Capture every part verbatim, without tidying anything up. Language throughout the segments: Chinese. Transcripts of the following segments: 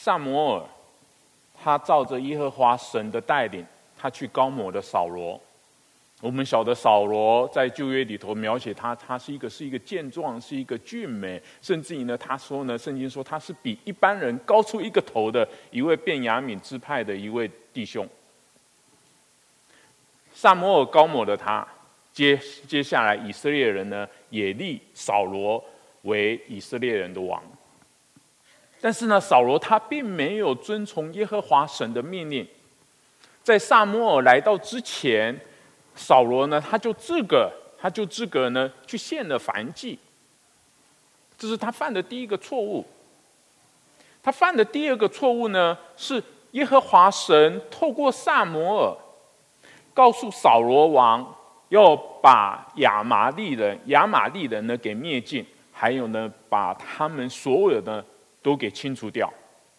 撒母耳他照着耶和华神的带领，他去膏抹的扫罗。我们晓得扫罗在旧约里头描写他，他是一个是一个健壮，是一个俊美，甚至于呢，他说呢，圣经说他是比一般人高出一个头的一位便雅悯支派的一位弟兄。撒母耳膏抹了他，接接下来以色列人呢也立扫罗为以色列人的王。但是呢，扫罗他并没有遵从耶和华神的命令，在撒母耳来到之前，扫罗呢，他就自个他就自个呢去献了燔祭，这是他犯的第一个错误。他犯的第二个错误呢，是耶和华神透过撒母耳告诉扫罗王，要把亚玛利人亚玛利人呢给灭尽，还有呢，把他们所有的都给清除掉。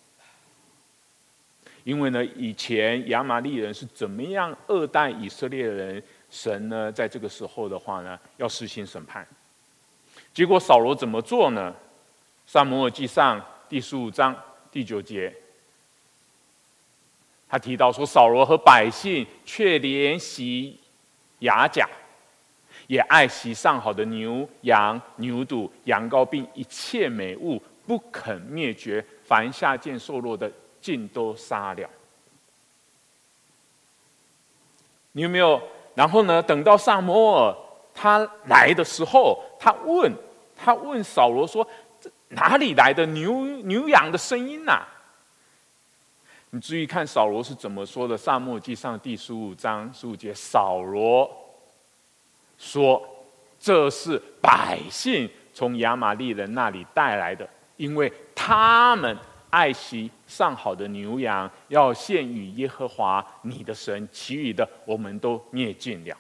因为呢，以前亚玛利人是怎么样恶待以色列人，神呢在这个时候的话呢，要施行审判。结果扫罗怎么做呢？撒母耳记上第十五章第九节，他提到说，扫罗和百姓却怜惜雅甲，也爱惜上好的牛羊牛犊羊羔，并一切美物，不肯灭绝，凡下贱瘦弱的尽都杀了。你有没有？然后呢，等到撒母耳他来的时候，他问他问扫罗说，哪里来的牛牛羊的声音啊？你注意看扫罗是怎么说的。撒母耳记上第十五章十五节，扫罗说，这是百姓从亚玛利人那里带来的，因为他们爱惜上好的牛羊，要献与耶和华你的神，其余的我们都灭尽了。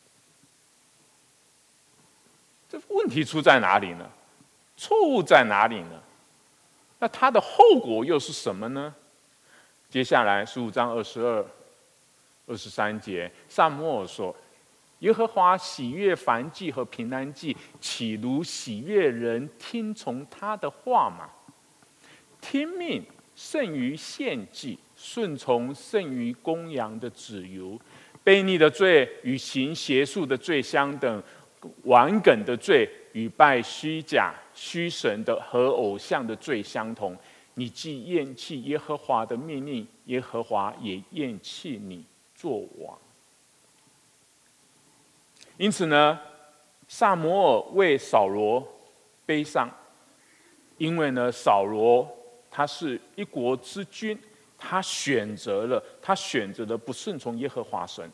这问题出在哪里呢？错误在哪里呢？那它的后果又是什么呢？接下来十五章二十二、二十三节，撒母耳说，耶和华喜悦燔祭和平安祭，岂如喜悦人听从他的话吗？听命胜于献祭，顺从胜于公羊的脂油。悖逆的罪与行邪术的罪相等，顽梗的罪与拜虚假虚神的和偶像的罪相同。你既厌弃耶和华的命令，耶和华也厌弃你做王。因此呢，撒母耳为扫罗悲伤，因为呢，扫罗他是一国之君，他选择了他选择了不顺从耶和华神。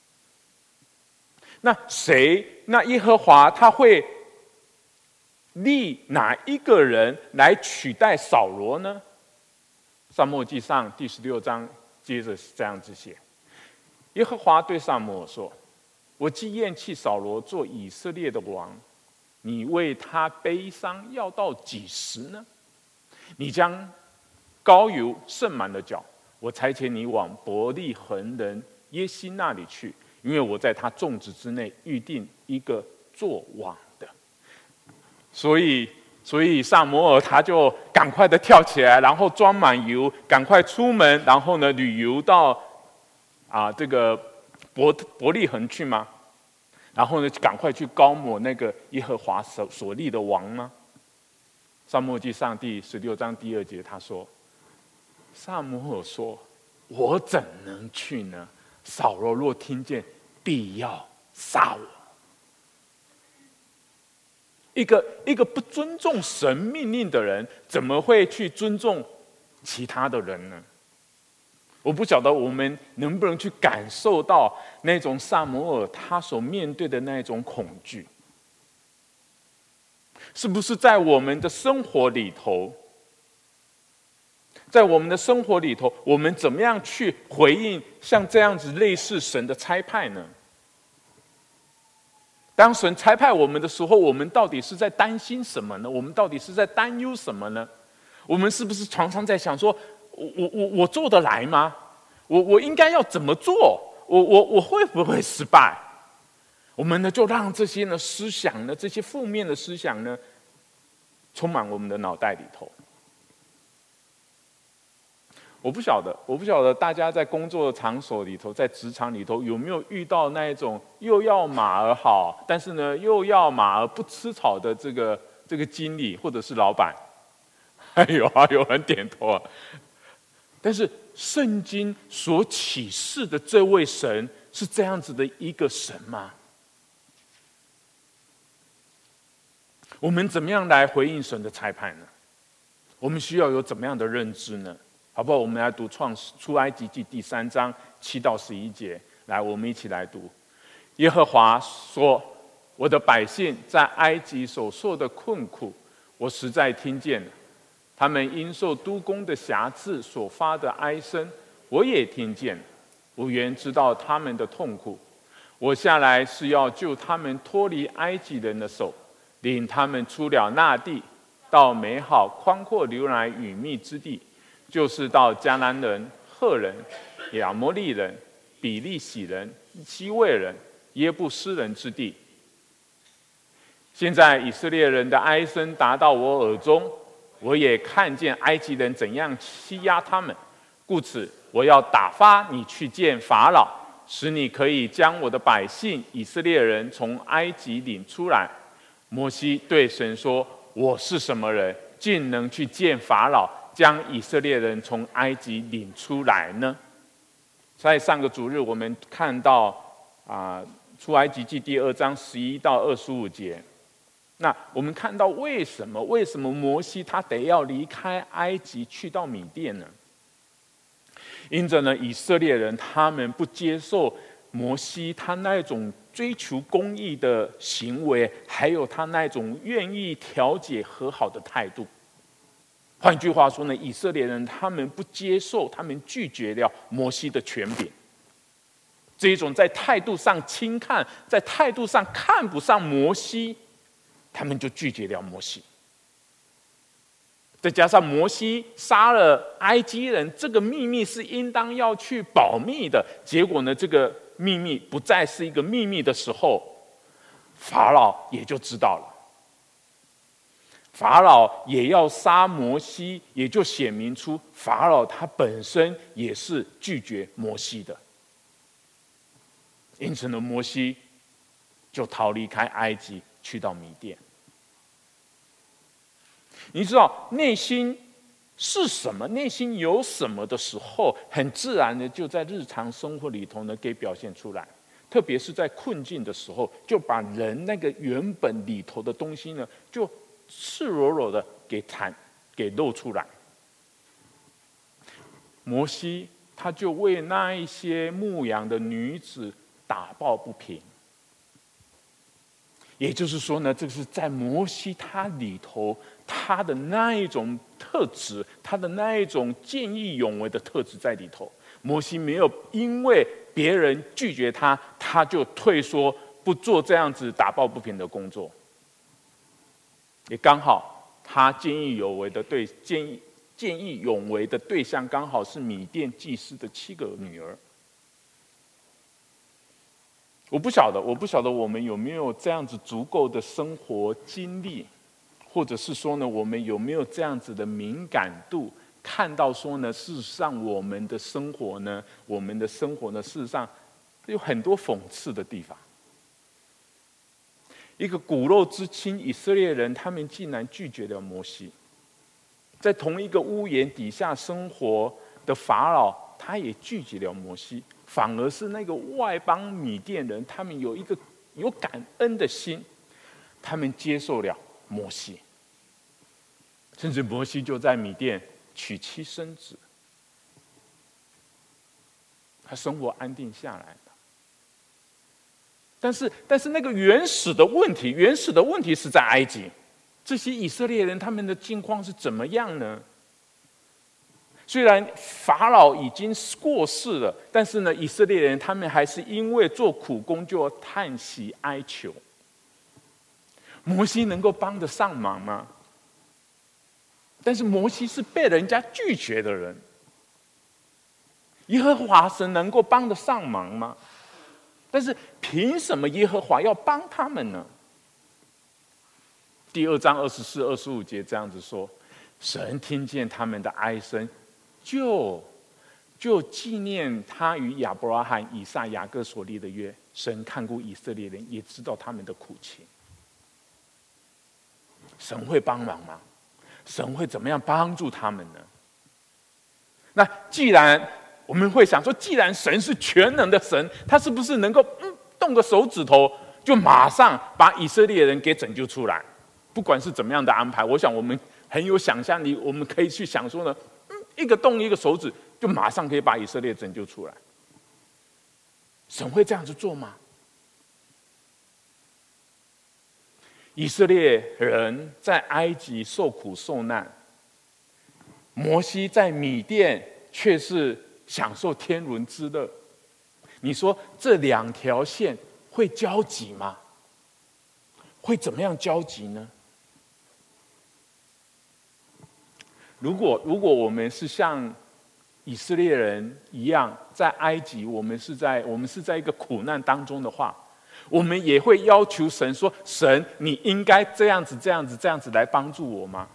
那谁？那耶和华他会立哪一个人来取代扫罗呢？撒母耳记上第十六章接着是这样子写：耶和华对撒母耳说，我既厌弃扫罗做以色列的王，你为他悲伤要到几时呢？你将膏油盛满了脚，我差遣你往伯利恒人耶西那里去，因为我在他众子之内预定一个做王的。所以，所以撒母耳他就赶快的跳起来，然后装满油，赶快出门，然后呢旅游到啊这个伯伯利恒去吗？然后呢赶快去膏抹那个耶和华所所立的王吗？撒母耳记上第十六章第二节他说，撒母耳说，我怎能去呢？扫罗若听见，必要杀我。一个一个不尊重神命令的人，怎么会去尊重其他的人呢？我不晓得我们能不能去感受到那种撒母耳他所面对的那种恐惧，是不是在我们的生活里头，在我们的生活里头，我们怎么样去回应像这样子类似神的差派呢？当神差派我们的时候，我们到底是在担心什么呢？我们到底是在担忧什么呢？我们是不是常常在想说，我我我我做得来吗？我我应该要怎么做？我我我会不会失败？我们呢就让这些呢思想呢，这些负面的思想呢，充满我们的脑袋里头。 我不晓得，我不晓得大家在工作场所里头，在职场里头有没有遇到那一种又要马儿好，但是呢又要马儿不吃草的这个这个经理或者是老板？哎有啊，有人点头啊。但是圣经所启示的这位神是这样子的一个神吗？我们怎么样来回应神的差派呢？我们需要有怎么样的认知呢？好不好？我们来读创世出埃及记第三章七到十一节。来，我们一起来读。耶和华说：“我的百姓在埃及所受的困苦，我实在听见了；他们因受督工的辖制所发的哀声，我也听见了。我原知道他们的痛苦。我下来是要救他们脱离埃及人的手，领他们出了那地，到美好宽阔流奶与蜜之地。”就是到迦南人、赫人、亚摩利人、比利洗人、希未人、耶布斯人之地。现在以色列人的哀声达到我耳中，我也看见埃及人怎样欺压他们，故此我要打发你去见法老，使你可以将我的百姓以色列人从埃及领出来。摩西对神说：“我是什么人，竟能去见法老，将以色列人从埃及领出来呢？”在上个主日，我们看到啊，呃，出埃及记第二章十一到二十五节。那我们看到为什么为什么摩西他得要离开埃及去到米甸呢？因着呢，以色列人他们不接受摩西他那种追求公义的行为，还有他那种愿意调解和好的态度。换句话说呢，以色列人他们不接受，他们拒绝了摩西的权柄。这一种在态度上轻看，在态度上看不上摩西，他们就拒绝了摩西。再加上摩西杀了埃及人，这个秘密是应当要去保密的。结果呢，这个秘密不再是一个秘密的时候，法老也就知道了。法老也要杀摩西，也就显明出法老他本身也是拒绝摩西的。因此呢，摩西就逃离开埃及，去到米甸。你知道内心是什么，内心有什么的时候，很自然的就在日常生活里头呢给表现出来。特别是在困境的时候，就把人那个原本里头的东西呢，就赤裸裸的给袒给露出来。摩西他就为那一些牧羊的女子打抱不平。也就是说呢，这是在摩西他里头，他的那一种特质，他的那一种见义勇为的特质在里头。摩西没有因为别人拒绝他，他就退缩，不做这样子打抱不平的工作。也刚好，他见义勇为的对见义见义勇为的对象，刚好是米甸祭司的七个女儿。我不晓得，我不晓得我们有没有这样子足够的生活经历，或者是说呢，我们有没有这样子的敏感度，看到说呢，事实上我们的生活呢，我们的生活呢，事实上有很多讽刺的地方。一个骨肉之亲以色列人，他们竟然拒绝了摩西。在同一个屋檐底下生活的法老，他也拒绝了摩西，反而是那个外邦米甸人，他们有一个有感恩的心，他们接受了摩西，甚至摩西就在米甸娶妻生子，他生活安定下来了。但是，但是那个原始的问题，原始的问题是在埃及。这些以色列人他们的境况是怎么样呢？虽然法老已经过世了，但是呢，以色列人他们还是因为做苦工就要叹息哀求。摩西能够帮得上忙吗？但是摩西是被人家拒绝的人，耶和华神能够帮得上忙吗？但是凭什么耶和华要帮他们呢？第二章二十四、二十五节这样子说：神听见他们的哀声，就就纪念他与亚伯拉罕、以撒、雅各所立的约。神看顾以色列人，也知道他们的苦情。神会帮忙吗？神会怎么样帮助他们呢？那既然我们会想说，既然神是全能的神，他是不是能够嗯动个手指头，就马上把以色列人给拯救出来？不管是怎么样的安排，我想我们很有想象力，我们可以去想说呢，嗯，一个动一个手指，就马上可以把以色列拯救出来。神会这样子做吗？以色列人在埃及受苦受难，摩西在米甸却是享受天伦之乐。你说这两条线会交集吗？会怎么样交集呢？如果如果我们是像以色列人一样，在埃及，我们是在我们是在一个苦难当中的话，我们也会要求神说：神，你应该这样子、这样子、这样子来帮助我吗？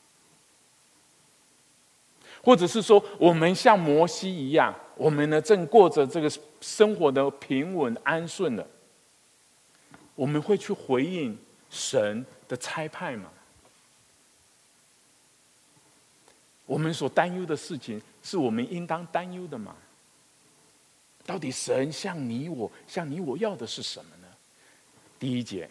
或者是说，我们像摩西一样，我们呢正过着这个生活的平稳安顺了，我们会去回应神的差派吗？我们所担忧的事情，是我们应当担忧的吗？到底神向你我向你我要的是什么呢？第一节，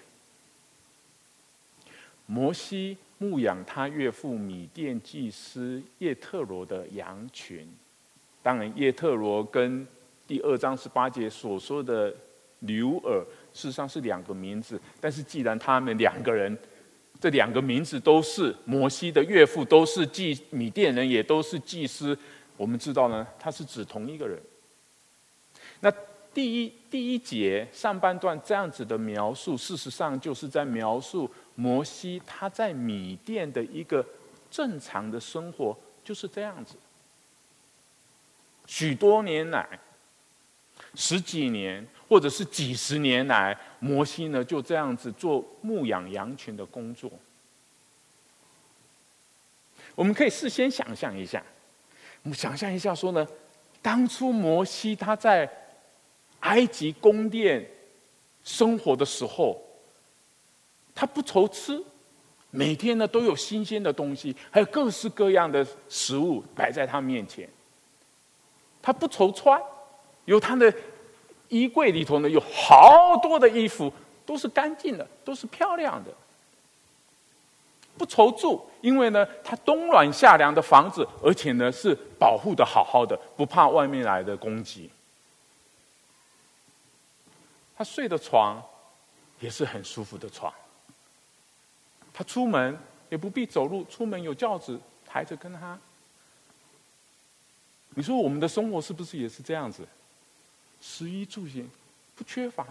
摩西牧养他岳父米甸祭司叶特罗的羊群。当然，叶特罗跟第二章十八节所说的流珥，事实上是两个名字。但是，既然他们两个人，这两个名字都是摩西的岳父，都是祭米甸人，也都是祭司，我们知道呢，他是指同一个人。那第一第一节上半段这样子的描述，事实上就是在描述摩西他在米甸的一个正常的生活，就是这样子。许多年来，十几年或者是几十年来，摩西呢就这样子做牧养羊群的工作。我们可以事先想象一下，我们想象一下说呢，当初摩西他在埃及宫殿生活的时候，他不愁吃，每天呢都有新鲜的东西，还有各式各样的食物摆在他面前。他不愁穿，有他的衣柜里头呢有好多的衣服，都是干净的，都是漂亮的。不愁住，因为呢他冬暖夏凉的房子，而且呢是保护的好好的，不怕外面来的攻击。他睡的床也是很舒服的床。他出门也不必走路，出门有轿子抬着跟他。你说我们的生活是不是也是这样子？食衣住行不缺乏。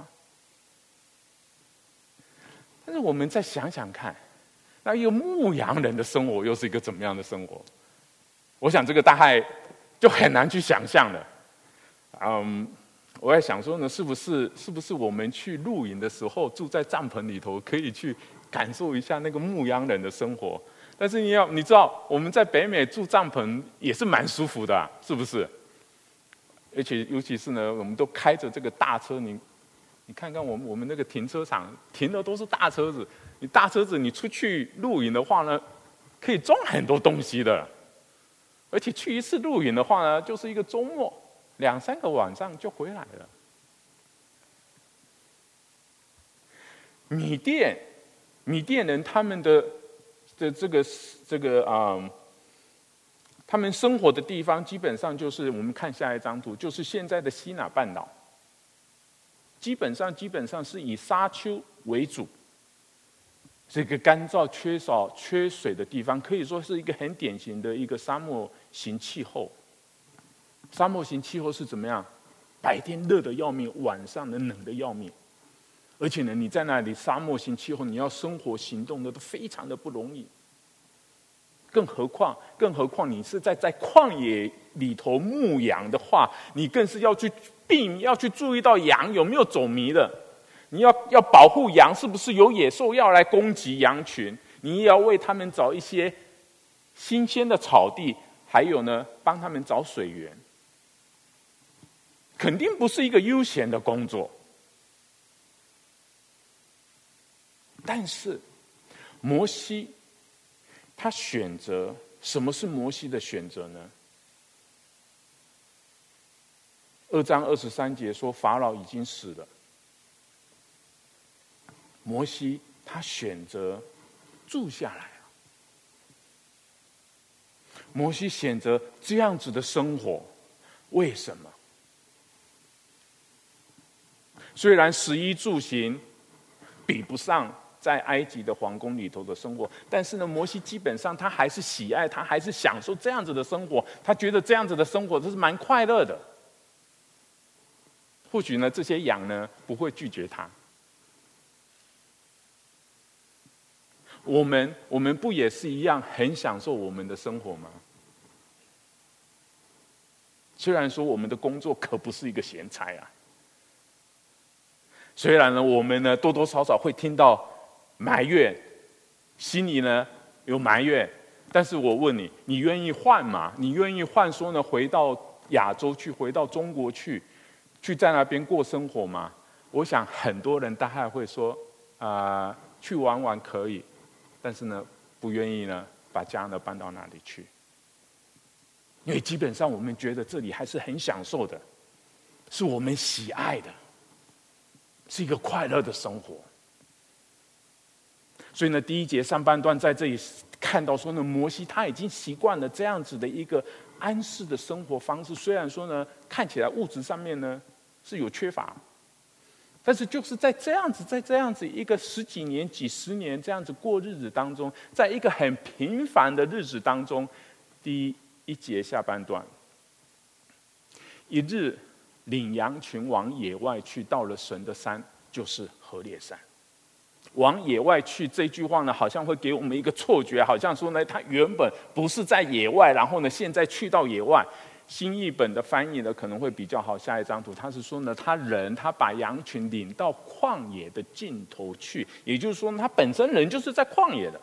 但是我们再想想看，那一个牧羊人的生活又是一个怎么样的生活？我想这个大概就很难去想象了。嗯，我在想说呢，是不是是不是我们去露营的时候住在帐篷里头，可以去感受一下那个牧羊人的生活？但是你要你知道，我们在北美住帐篷也是蛮舒服的、啊，是不是？而且尤其是呢，我们都开着这个大车，你你看看我们我们那个停车场停的都是大车子，你大车子你出去露营的话呢，可以装很多东西的，而且去一次露营的话呢，就是一个周末，两三个晚上就回来了。米甸，米甸人他们的。的这个这个啊、嗯，他们生活的地方基本上就是我们看下一张图，就是现在的西乃半岛。基本上基本上是以沙丘为主，这个干燥、缺少、缺水的地方，可以说是一个很典型的一个沙漠型气候。沙漠型气候是怎么样？白天热得要命，晚上呢冷得要命。而且呢，你在那里沙漠型气候，你要生活行动的都非常的不容易。更何况，更何况你是在在旷野里头牧羊的话，你更是要去避免，要去注意到羊有没有走迷的。你要要保护羊，是不是有野兽要来攻击羊群？你也要为他们找一些新鲜的草地，还有呢，帮他们找水源。 肯定不是一个悠闲的工作。但是摩西他选择，什么是摩西的选择呢？二章二十三节说法老已经死了，摩西他选择住下来了。摩西选择这样子的生活，为什么？虽然食衣住行比不上在埃及的皇宫里头的生活，但是呢，摩西基本上他还是喜爱，他还是享受这样子的生活，他觉得这样子的生活这是蛮快乐的。或许呢，这些羊呢不会拒绝他。我们我们不也是一样很享受我们的生活吗？虽然说我们的工作可不是一个闲差啊，虽然呢我们呢多多少少会听到埋怨，心里呢有埋怨，但是我问你，你愿意换吗？你愿意换说呢回到亚洲去，回到中国去？去在那边过生活吗？我想很多人大概会说，啊、呃，去玩玩可以，但是呢，不愿意呢把家呢搬到那里去，因为基本上我们觉得这里还是很享受的，是我们喜爱的，是一个快乐的生活。所以呢，第一节上半段在这里看到说呢，摩西他已经习惯了这样子的一个安适的生活方式，虽然说呢，看起来物质上面呢是有缺乏，但是就是在这样子，在这样子一个十几年、几十年这样子过日子当中，在一个很平凡的日子当中，第一节下半段，一日领羊群往野外去，到了神的山，就是何烈山。往野外去这句话呢，好像会给我们一个错觉，好像说呢，他原本不是在野外，然后呢，现在去到野外。新译本的翻译呢可能会比较好。下一张图，他是说呢，他人他把羊群领到旷野的尽头去，也就是说呢，他本身人就是在旷野的。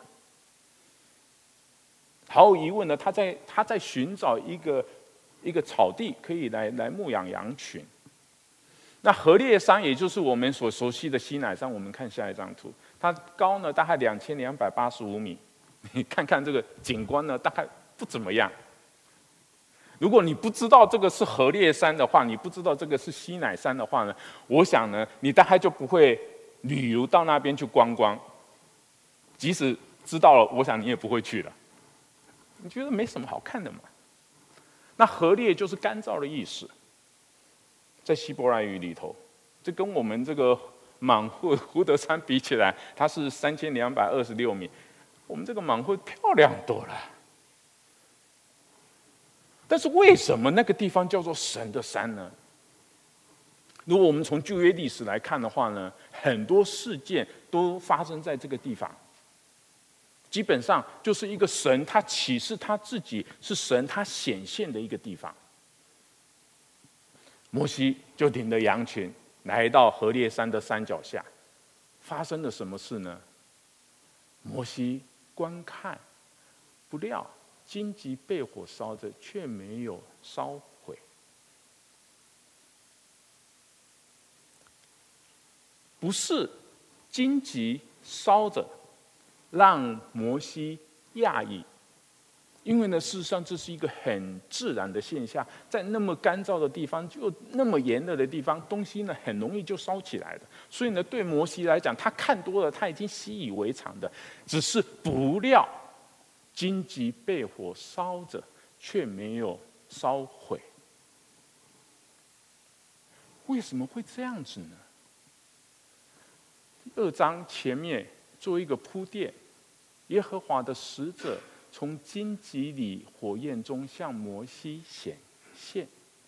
毫无疑问呢，他在他在寻找一个一个草地，可以来来牧养羊群。那何烈山，也就是我们所熟悉的西乃山，我们看下一张图，它高呢大概两千两百八十五米，你看看这个景观呢，大概不怎么样。如果你不知道这个是何烈山的话，你不知道这个是西乃山的话呢，我想呢，你大概就不会旅游到那边去观光。即使知道了，我想你也不会去了。你觉得没什么好看的嘛？那何烈就是干燥的意思，在希伯来语里头，这跟我们这个满户胡德山比起来，它是三千两百二十六米，我们这个满户漂亮多了。但是为什么那个地方叫做神的山呢？如果我们从旧约历史来看的话呢，很多事件都发生在这个地方。基本上就是一个神，他启示他自己是神，他显现的一个地方。摩西就领着羊群来到何烈山的山脚下，发生了什么事呢？摩西观看，不料荆棘被火烧着，却没有烧毁。不是荆棘烧着让摩西讶异，因为呢，事实上这是一个很自然的现象，在那么干燥的地方，就那么炎热的地方，东西呢很容易就烧起来的。所以呢，对摩西来讲，他看多了，他已经习以为常的，只是不料荆棘被火烧着，却没有烧毁。为什么会这样子呢？第二章前面做一个铺垫，耶和华的使者从荆棘里火焰中向摩西显现，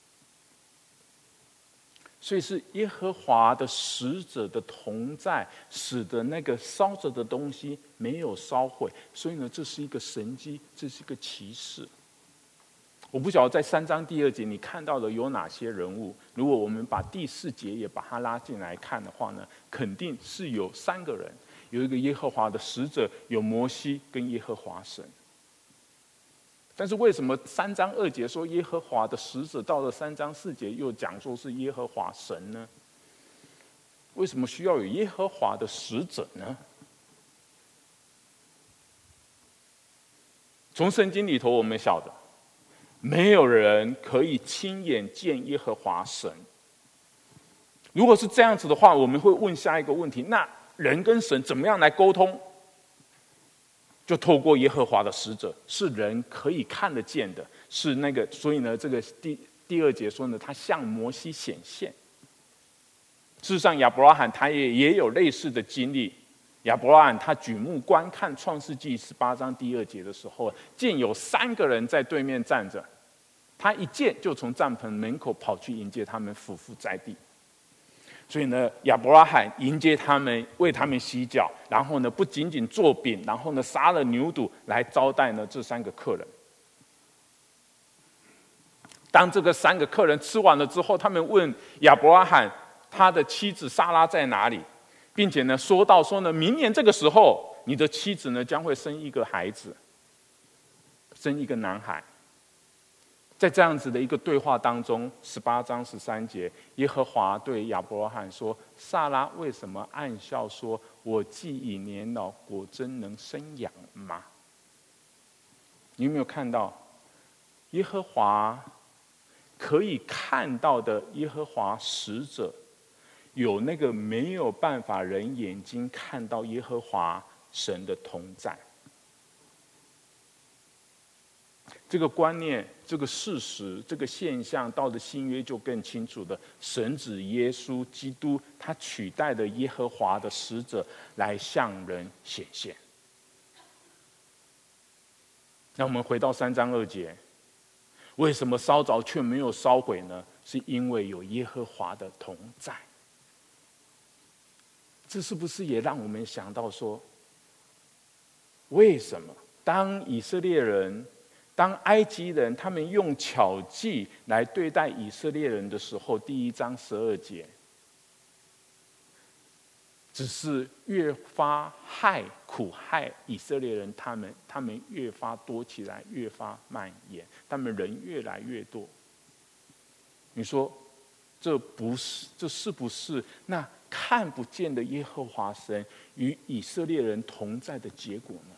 所以是耶和华的使者的同在，使得那个烧着的东西没有烧毁。所以呢，这是一个神迹，这是一个奇事。我不晓得在三章第二节你看到的有哪些人物。如果我们把第四节也把它拉进来看的话呢，肯定是有三个人，有一个耶和华的使者，有摩西跟耶和华神。 但是为什么三章二节说耶和华的使者，到了三章四节又讲说是耶和华神呢？为什么需要有耶和华的使者呢？从圣经里头我们晓得，没有人可以亲眼见耶和华神。如果是这样子的话，我们会问下一个问题：那人跟神怎么样来沟通？就透过耶和华的使者，是人可以看得见的，是那个，所以呢，这个第第二节说呢，他向摩西显现。事实上，亚伯拉罕他也也有类似的经历。亚伯拉罕他举目观看创世纪十八章第二节的时候，见有三个人在对面站着，他一见就从帐篷门口跑去迎接他们，俯伏在地。所以呢，亚伯拉罕迎接他们，为他们洗脚，然后呢，不仅仅做饼，然后呢，杀了牛犊来招待呢这三个客人。当这个三个客人吃完了之后，他们问亚伯拉罕他的妻子撒拉在哪里，并且呢，说到说呢，明年这个时候，你的妻子呢将会生一个孩子，生一个男孩。在这样子的一个对话当中，十八章十三节，耶和华对亚伯拉罕说：“撒拉为什么暗笑说，我既已年老，果真能生养吗？”你有没有看到，耶和华可以看到的耶和华使者，有那个没有办法人眼睛看到耶和华神的同在。这个观念、这个事实、这个现象，到了新约就更清楚的，神指耶稣基督，他取代了耶和华的使者来向人显现。那我们回到三章二节，为什么烧着却没有烧毁呢？是因为有耶和华的同在。这是不是也让我们想到说，为什么当以色列人、当埃及人他们用巧计来对待以色列人的时候，第一章十二节，只是越发害苦害以色列人，他们他们越发多起来，越发蔓延，他们人越来越多。你说，这不是这是不是那看不见的耶和华神与以色列人同在的结果呢？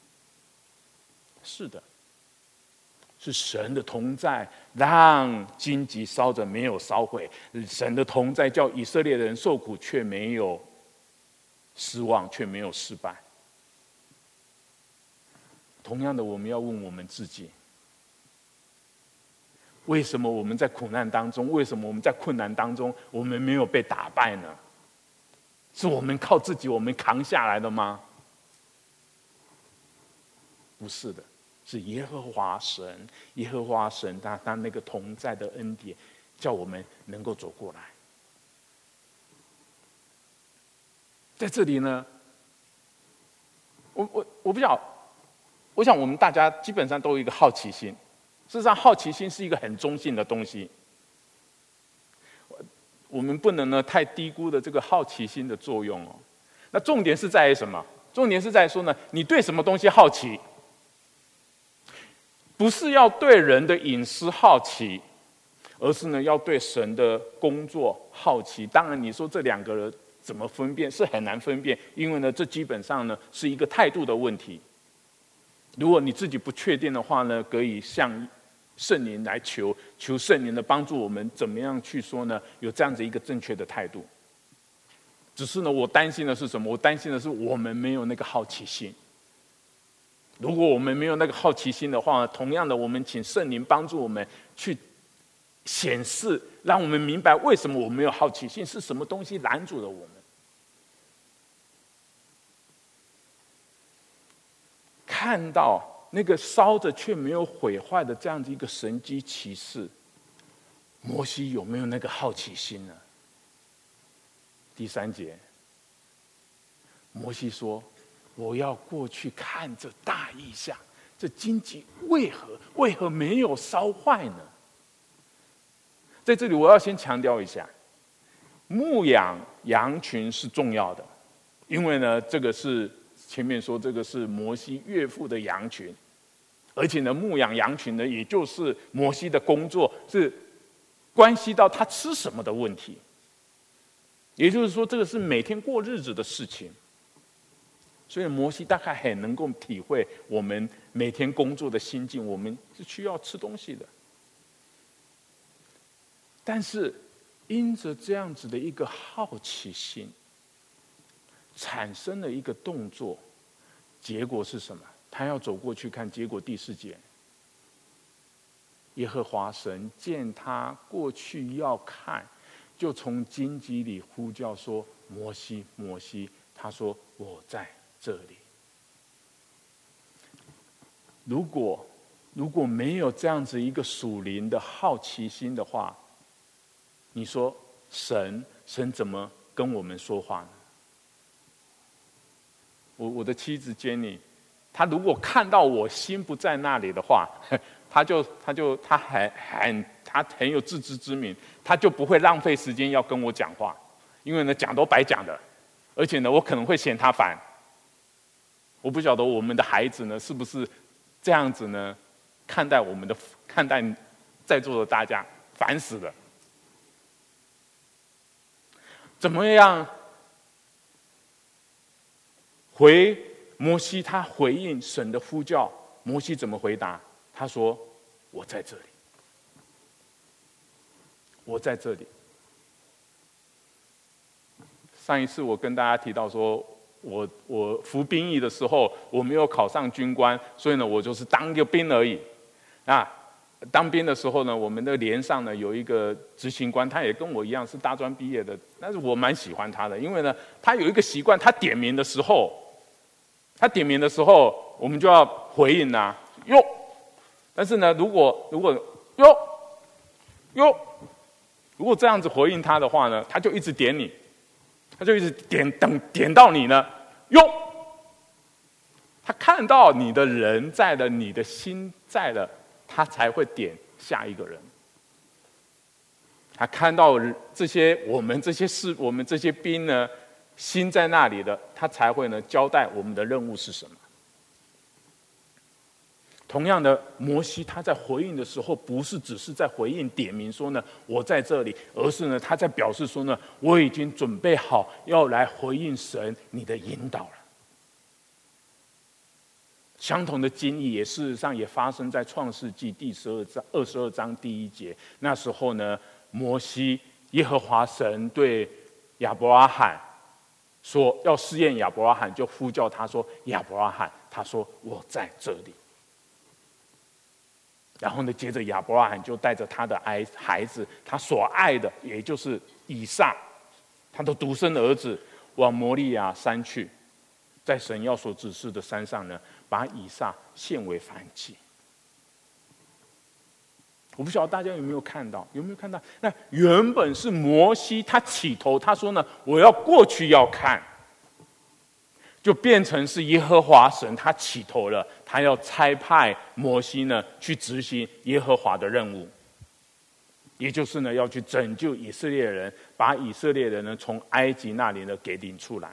是的。是神的同在让荆棘烧着没有烧毁，神的同在叫以色列人受苦却没有失望，却没有失败。同样的，我们要问我们自己，为什么我们在苦难当中，为什么我们在困难当中，我们没有被打败呢？是我们靠自己我们扛下来的吗？不是的，是耶和华神，耶和华神他他那个同在的恩典，叫我们能够走过来。在这里呢，我我我不晓，我想我们大家基本上都有一个好奇心。事实上，好奇心是一个很中性的东西，我们不能呢太低估了这个好奇心的作用哦。那重点是在于什么？重点是在说呢，你对什么东西好奇？不是要对人的隐私好奇，而是呢要对神的工作好奇。当然，你说这两个人怎么分辨，是很难分辨，因为呢，这基本上呢是一个态度的问题。如果你自己不确定的话呢，可以向圣灵来求，求圣灵的帮助，我们怎么样去说呢？有这样子一个正确的态度。只是呢，我担心的是什么？我担心的是我们没有那个好奇心。如果我们没有那个好奇心的话，同样的，我们请圣灵帮助我们去显示，让我们明白为什么我们没有好奇心，是什么东西拦住了我们。看到那个烧着却没有毁坏的这样子一个神迹奇事，摩西有没有那个好奇心呢？第三节，摩西说：“我要过去看这大异象，这荆棘为何为何没有烧坏呢？”在这里，我要先强调一下，牧养羊群是重要的，因为呢，这个是前面说这个是摩西岳父的羊群， 而且呢，牧养羊群呢，也就是摩西的工作，是关系到他吃什么的问题。也就是说，这个是每天过日子的事情。所以摩西大概很能够体会我们每天工作的心境，我们是需要吃东西的。但是因着这样子的一个好奇心，产生了一个动作，结果是什么？他要走过去看，结果第四节，耶和华神见他过去要看，就从荆棘里呼叫说：“摩西，摩西。”他说：“我在这里。”如果如果没有这样子一个属灵的好奇心的话，你说神神怎么跟我们说话呢？我我的妻子 Jenny， 她如果看到我心不在那里的话，她就她就她很很她很有自知之明，她就不会浪费时间要跟我讲话，因为呢讲都白讲的，而且呢我可能会嫌她烦。我不晓得我们的孩子呢是不是这样子呢看待我们的看待在座的大家，烦死了。怎么样回摩西？他回应神的呼叫，摩西怎么回答？他说：“我在这里，我在这里。”上一次我跟大家提到说，我我服兵役的时候，我没有考上军官，所以呢，我就是当个兵而已。啊，当兵的时候呢，我们的连上呢有一个执行官，他也跟我一样是大专毕业的，但是我蛮喜欢他的，因为呢，他有一个习惯，他点名的时候，他点名的时候，我们就要回应呐、啊，哟。但是呢，如果如果哟哟，如果这样子回应他的话呢，他就一直点你，他就一直点，等点到你呢，哟。他看到你的人在了，你的心在了，他才会点下一个人。他看到这些我们这些士我们这些兵呢，心在那里的，他才会呢交代我们的任务是什么。同样的，摩西他在回应的时候，不是只是在回应点名说呢我在这里，而是呢他在表示说呢我已经准备好要来回应神你的引导了。相同的经历也事实上也发生在创世纪第十二章二十二章第一节。那时候呢，摩西耶和华神对亚伯拉罕说要试验亚伯拉罕，就呼叫他说：“亚伯拉罕。”他说：“我在这里。”然后呢，接着亚伯拉罕就带着他的爱孩子，他所爱的，也就是以撒，他的独生儿子，往摩利亚山去，在神要所指示的山上呢，把以撒献为燔祭。我不晓得大家有没有看到，有没有看到？那原本是摩西，他起头他说呢，我要过去要看，就变成是耶和华神他起头了，他要差派摩西呢去执行耶和华的任务，也就是呢要去拯救以色列人，把以色列人呢从埃及那里呢给领出来。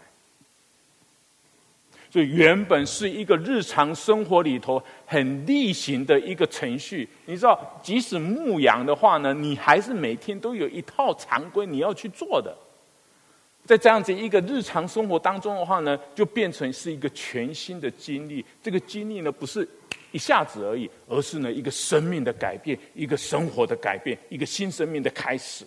所以原本是一个日常生活里头很例行的一个程序。你知道，即使牧羊的话呢，你还是每天都有一套常规你要去做的。在这样子一个日常生活当中的话呢，就变成是一个全新的经历。这个经历呢，不是一下子而已，而是呢一个生命的改变，一个生活的改变，一个新生命的开始。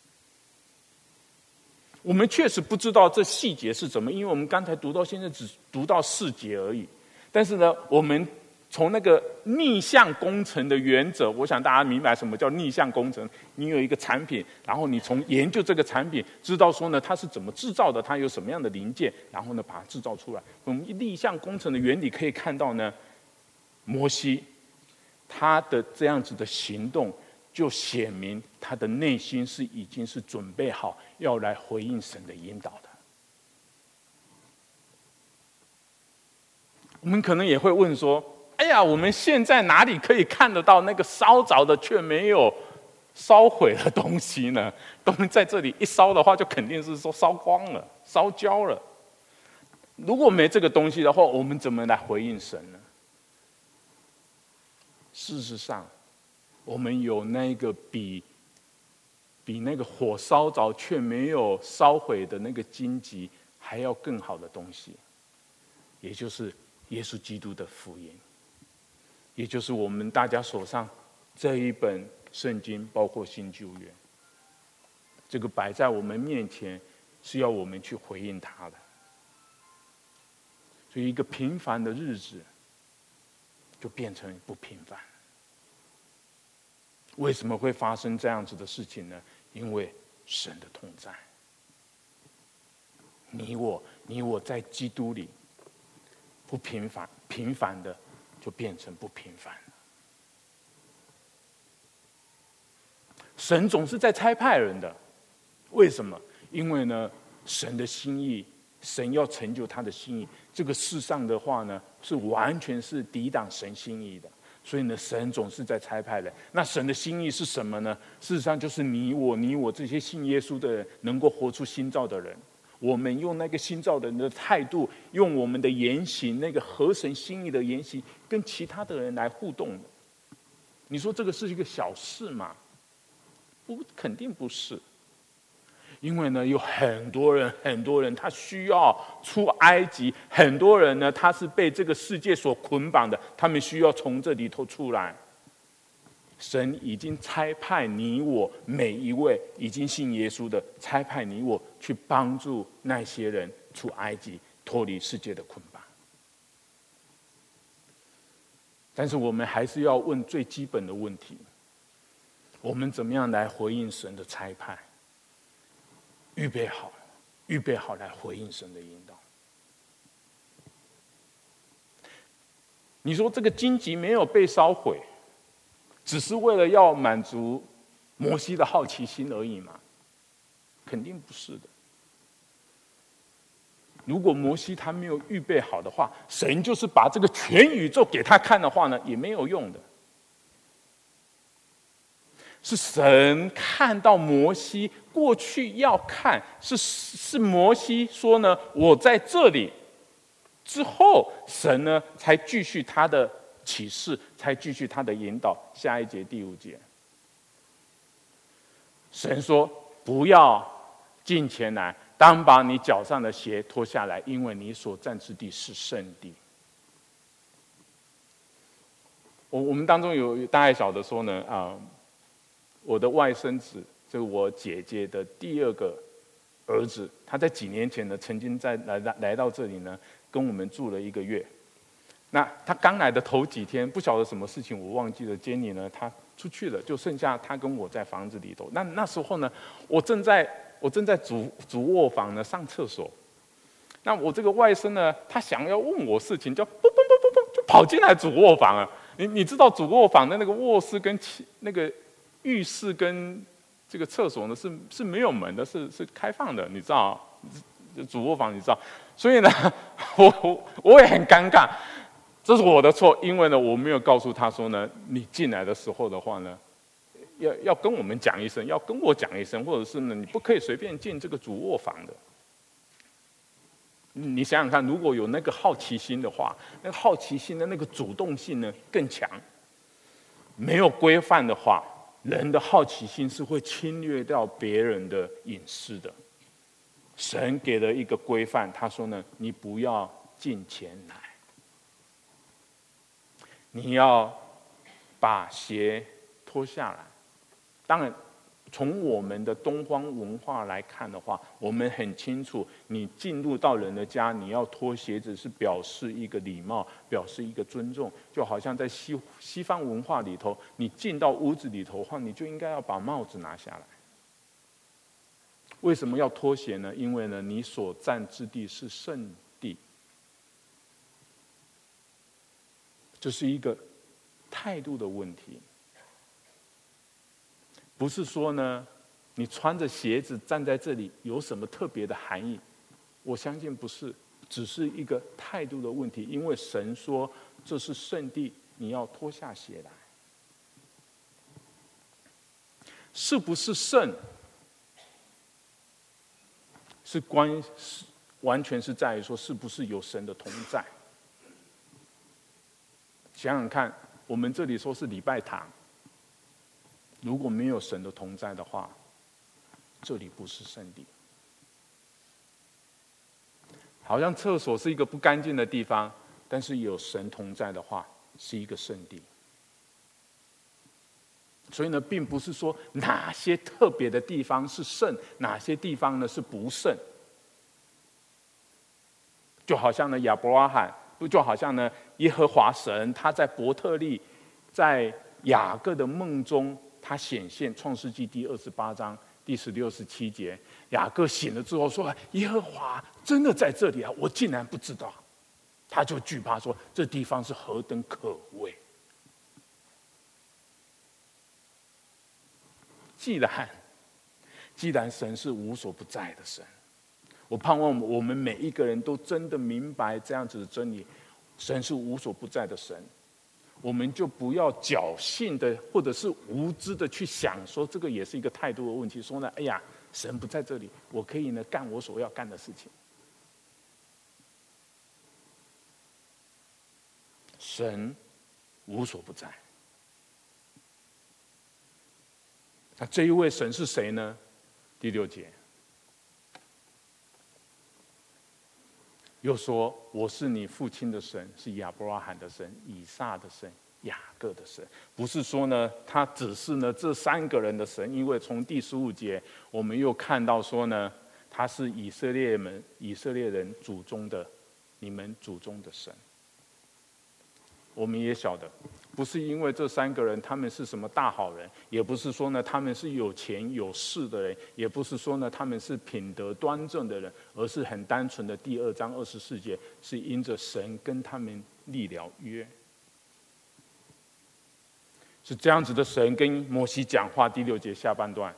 我们确实不知道这细节是怎么，因为我们刚才读到现在只读到四节而已。但是呢，我们从那个逆向工程的原则，我想大家明白什么叫逆向工程。你有一个产品，然后你从研究这个产品，知道说呢它是怎么制造的，它有什么样的零件，然后呢把它制造出来。我们逆向工程的原理可以看到呢，摩西他的这样子的行动，就显明他的内心是已经是准备好要来回应神的引导的。我们可能也会问说，哎呀，我们现在哪里可以看得到那个烧着的却没有烧毁的东西呢？东西在这里一烧的话，就肯定是说烧光了，烧焦了。如果没这个东西的话，我们怎么来回应神呢？ 事实上，我们有那个比比那个火烧着却没有烧毁的那个荆棘还要更好的东西，也就是耶稣基督的福音，也就是我们大家手上这一本圣经，包括新旧约，这个摆在我们面前，是要我们去回应他的。所以，一个平凡的日子，就变成不平凡。为什么会发生这样子的事情呢？因为神的同在。你我，你我在基督里，不平凡，平凡的就变成不平凡了。神总是在差派人的，为什么？因为呢，神的心意，神要成就他的心意。这个世上的话呢，是完全是抵挡神心意的。所以呢，神总是在差派人。那神的心意是什么呢？事实上，就是你我、你我这些信耶稣的人，能够活出新造的人。我们用那个新造的人的态度，用我们的言行，那个合神心意的言行，跟其他的人来互动的。你说这个是一个小事吗？不，肯定不是。因为呢，有很多人，很多人他需要出埃及，很多人呢，他是被这个世界所捆绑的，他们需要从这里头出来。神已经差派你我每一位已经信耶稣的，差派你我去帮助那些人出埃及，脱离世界的捆绑。但是我们还是要问最基本的问题：我们怎么样来回应神的差派？预备好，预备好来回应神的引导。你说这个荆棘没有被烧毁，只是为了要满足摩西的好奇心而已吗？肯定不是的。如果摩西他没有预备好的话，神就是把这个全宇宙给他看的话呢，也没有用的。是神看到摩西过去要看，是是摩西说呢，我在这里之后，神呢才继续他的启示，才继续他的引导。下一节第五节，神说：“不要近前来，当把你脚上的鞋脱下来，因为你所站之地是圣地。”我我们当中有大概晓得说呢，啊、呃。我的外甥子，就是我姐姐的第二个儿子，他在几年前呢，曾经在来来到这里呢，跟我们住了一个月。那他刚来的头几天，不晓得什么事情，我忘记了。Jenny呢，他出去了，就剩下他跟我在房子里头。那那时候呢，我正在我正在主主卧房呢上厕所。那我这个外甥呢，他想要问我事情，就嘣嘣嘣嘣嘣就跑进来主卧房了。你你知道主卧房的那个卧室跟那个浴室跟这个厕所呢是是没有门的，是是开放的，你知道？主卧房你知道？所以呢，我我我也很尴尬，这是我的错，因为呢我没有告诉他说呢，你进来的时候的话呢，要要跟我们讲一声，要跟我讲一声，或者是呢你不可以随便进这个主卧房的。你想想看，如果有那个好奇心的话，那个好奇心的那个主动性呢更强。没有规范的话，人的好奇心是会侵略掉别人的隐私的。神给了一个规范，他说呢，你不要近前来，你要把鞋脱下来。当然，从我们的东方文化来看的话，我们很清楚，你进入到人的家，你要脱鞋子是表示一个礼貌，表示一个尊重。就好像在西西方文化里头，你进到屋子里头的话，你就应该要把帽子拿下来。为什么要脱鞋呢？因为呢，你所站之地是圣地，这是一个态度的问题。不是说呢，你穿着鞋子站在这里有什么特别的含义？我相信不是，只是一个态度的问题。因为神说这是圣地，你要脱下鞋来。是不是圣？是关是完全是在于说是不是有神的同在。想想看， 我们这里说是礼拜堂，如果没有神的同在的话，这里不是圣地。好像厕所是一个不干净的地方，但是有神同在的话，是一个圣地。所以呢，并不是说哪些特别的地方是圣，哪些地方呢是不圣。就好像呢，亚伯拉罕，不就好像呢，耶和华神他在伯特利，在雅各的梦中，他显现，创世纪第二十八章第十六十七节，雅各醒了之后说：“耶和华真的在这里啊，我竟然不知道。”他就惧怕说：“这地方是何等可畏！”既然，既然神是无所不在的神，我盼望我们每一个人都真的明白这样子的真理：神是无所不在的神，我们就不要侥幸的或者是无知的去想说这个也是一个态度的问题。说呢，哎呀，神不在这里，我可以呢干我所要干的事情。神无所不在。那这一位神是谁呢？第六节又说：“我是你父亲的神，是亚伯拉罕的神、以撒的神、雅各的神。”不是说呢，他只是呢这三个人的神，因为从第十五节我们又看到说呢，他是以色列人、以色列人祖宗的，你们祖宗的神。我们也晓得，不是因为这三个人他们是什么大好人，也不是说呢他们是有钱有势的人，也不是说呢他们是品德端正的人，而是很单纯的第二章二十四节，是因着神跟他们立了约。是这样子的神跟摩西讲话，第六节下半段，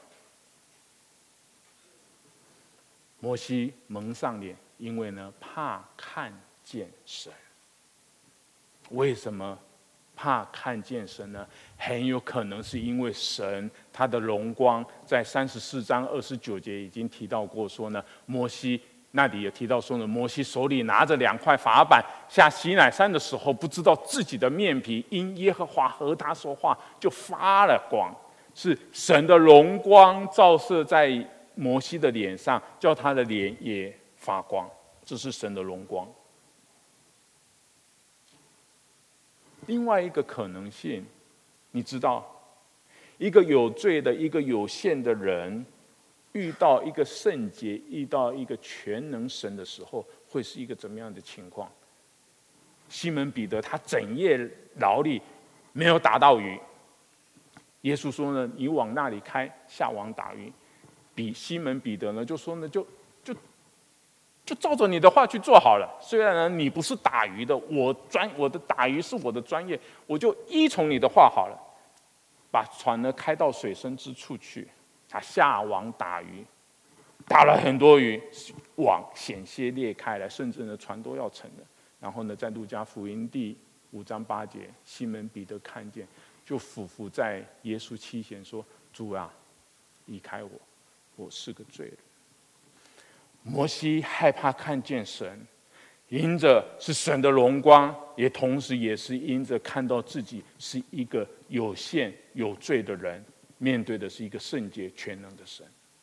摩西蒙上脸，因为呢怕看见神。为什么怕看见神呢？很有可能是因为神他的荣光，在三十四章二十九节已经提到过，说呢，摩西那里也提到说呢，摩西手里拿着两块法板，下西乃山的时候，不知道自己的面皮因耶和华和他说话就发了光，是神的荣光照射在摩西的脸上，叫他的脸也发光，这是神的荣光。另外一个可能性，你知道，一个有罪的、一个有限的人，遇到一个圣洁、遇到一个全能神的时候，会是一个怎么样的情况？西门彼得他整夜劳力，没有打到鱼。耶稣说呢：“你往那里开，下网打鱼。”比西门彼得呢，就说呢，就就。就照着你的话去做好了。虽然呢，你不是打鱼的，我专我的打鱼是我的专业，我就依从你的话好了。把船呢开到水深之处去，他下网打鱼，打了很多鱼，网险些裂开来，甚至呢船都要沉了。然后呢，在路加福音第五章八节，西门彼得看见，就俯伏在耶稣膝前说：“主啊，离开我，我是个罪人。”摩西害怕看见神，因着是神的荣光，也同时也是因着看到自己是一个有限有罪的人，面对的是一个圣洁全能的神。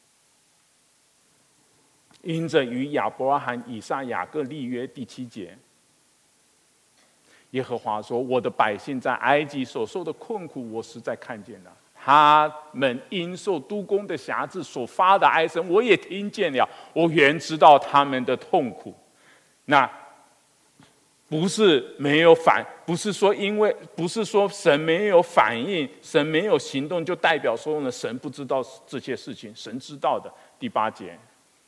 因着与亚伯拉罕、以撒、雅各立约，第七节，耶和华说：“我的百姓在埃及所受的困苦，我实在看见了。他们因受督工的辖制所发的哀声，我也听见了。我原知道他们的痛苦。”那不是没有反，不是说因为不是说神没有反应，神没有行动，就代表说呢，神不知道这些事情，神知道的。第八节，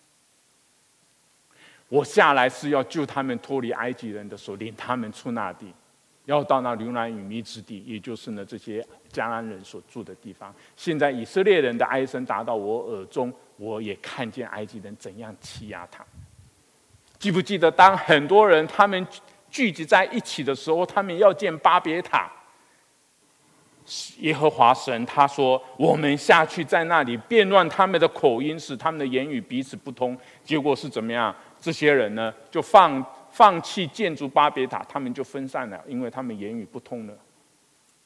我下来是要救他们脱离埃及人的手，领他们出那地。要到那流奶与蜜之地，也就是呢这些迦南人所住的地方。现在以色列人的哀声达到我耳中，我也看见埃及人怎样欺压他。记不记得，当很多人他们聚集在一起的时候，他们要建巴别塔，耶和华神他说：“我们下去在那里变乱他们的口音，使他们的言语彼此不通。”结果是怎么样？这些人呢就放放弃建筑巴别塔，他们就分散了，因为他们言语不通了。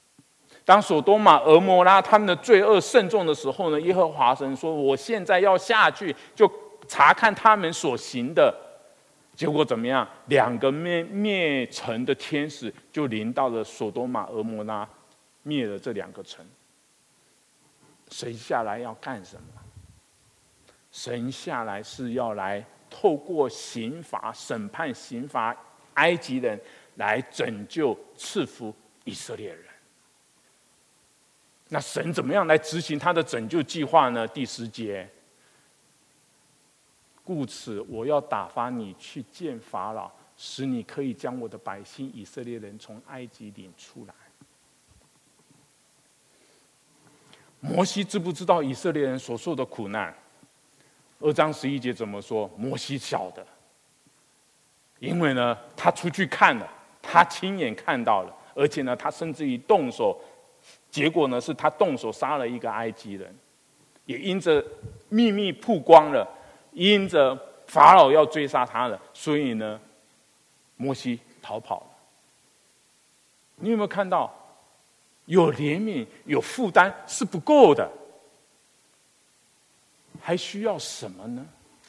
当所多玛、俄摩拉他们的罪恶甚重的时候呢，耶和华神说：“我现在要下去，就查看他们所行的。”结果怎么样？两个灭灭城的天使就临到了所多玛、俄摩拉，灭了这两个城。神下来要干什么？神下来是要来透过刑罚、审判、刑罚埃及人，来拯救、赐福以色列人。那神怎么样来执行他的拯救计划呢？第十节，故此我要打发你去见法老，使你可以将我的百姓以色列人从埃及领出来。摩西知不知道以色列人所受的苦难？二章十一节怎么说？摩西晓得，因为呢，他出去看了，他亲眼看到了，而且呢，他甚至于动手。结果呢，是他动手杀了一个埃及人，也因着秘密曝光了，因着法老要追杀他了，所以呢，摩西逃跑了。你有没有看到，有怜悯、有负担是不够的，还需要什么呢？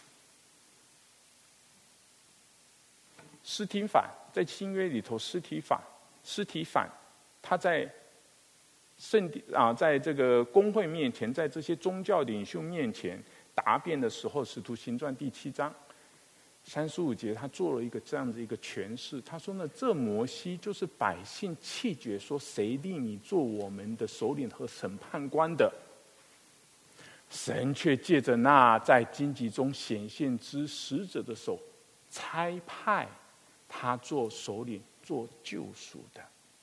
司提反在新约里头，司提反，司提反，他在。圣啊，在这个公会面前，在这些宗教领袖面前答辩的时候，《使徒行传》第七章三十五节，他做了一个这样子一个诠释。他说呢，这摩西就是百姓气绝说，谁令你做我们的首领和审判官的？神却借着那在荆棘中显现之使者的手，差派他做首领，做救赎的。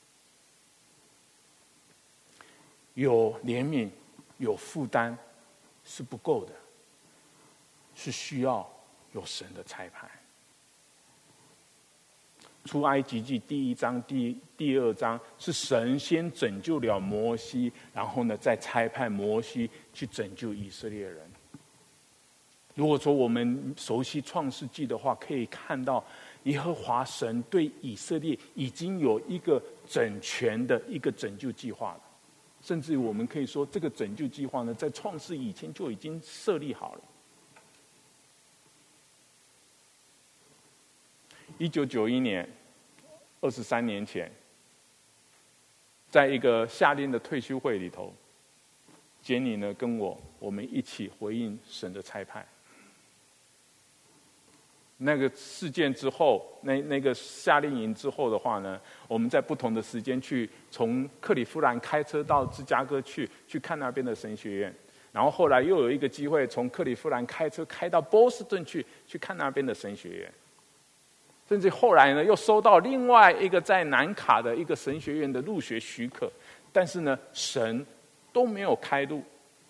有怜悯、有负担是不够的，是需要有神的差派。出埃及记第一章、第第二章是神先拯救了摩西，然后呢，再差派摩西去拯救以色列人。如果说我们熟悉创世纪的话，可以看到耶和华神对以色列已经有一个整全的一个拯救计划了。甚至于我们可以说，这个拯救计划呢，在创世以前就已经设立好了。一九九一年，二十三年前，在一个夏令的退休会里头，杰尼呢跟我，我们一起回应神的差派。那个事件之后，那那个夏令营之后的话呢，我们在不同的时间去从克里夫兰开车到芝加哥去，去看那边的神学院。然后后来又有一个机会从克里夫兰开车开到波士顿去，去看那边的神学院。甚至后来呢，又收到另外一个在南卡的一个神学院的入学许可，但是呢，神都没有开路。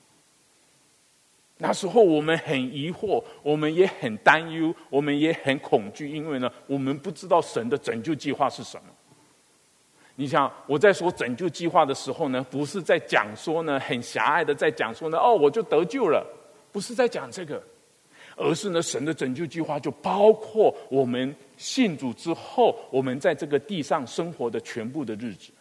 那时候我们很疑惑，我们也很担忧，我们也很恐惧，因为呢，我们不知道神的拯救计划是什么。你想，我在说拯救计划的时候呢，不是在讲说呢，很狭隘的在讲说呢，哦，我就得救了，不是在讲这个，而是呢，神的拯救计划就包括我们信主之后，我们在这个地上生活的全部的日子。